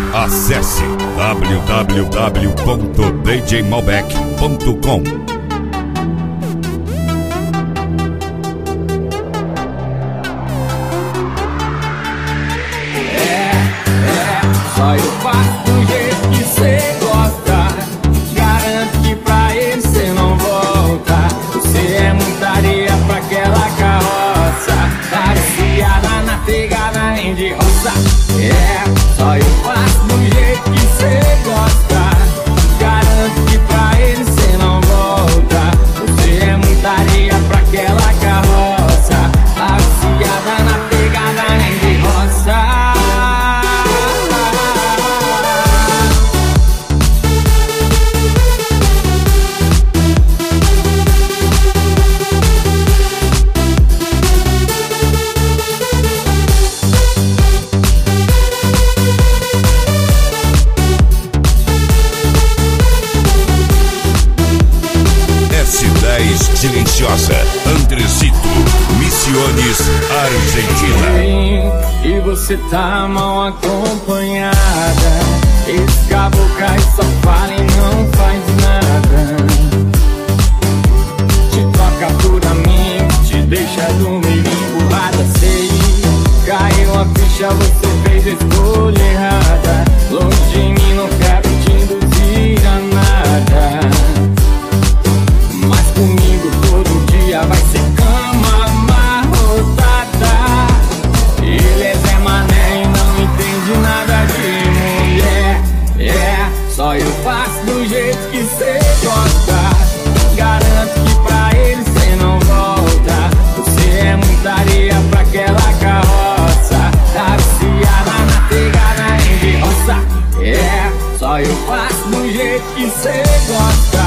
Acesse www.djmalbec.com. Só eu faço do jeito que cê gosta. Garanto que pra ele cê não volta. Você é muita areia pra aquela carroça. Tá viciada na pegada de roça. Só eu faço do jeito que cê gosta. Garanto que pra ele cê não volta. Você é muita areia pra aquela carroça. Tá viciada na pegada de roça. Silenciosa, Andresito, Misiones, Argentina. E você tá mal acompanhada. Esse caboclo só fala e não faz nada. Te toca por mim, te deixa dormir emburrada. Sei, caiu a ficha, você fez a escolha errada. Longe de mim, não quero te induzir a nada. Mas comigo todo dia vai ser cama amarrotada. Ele é Zé Mané e não entende nada de mulher. Só eu faço do jeito que cê gosta. Garanto que pra ele cê não volta. Você é muita areia pra aquela carroça. Tá viciada na pegada de roça. Só eu faço do jeito que cê gosta.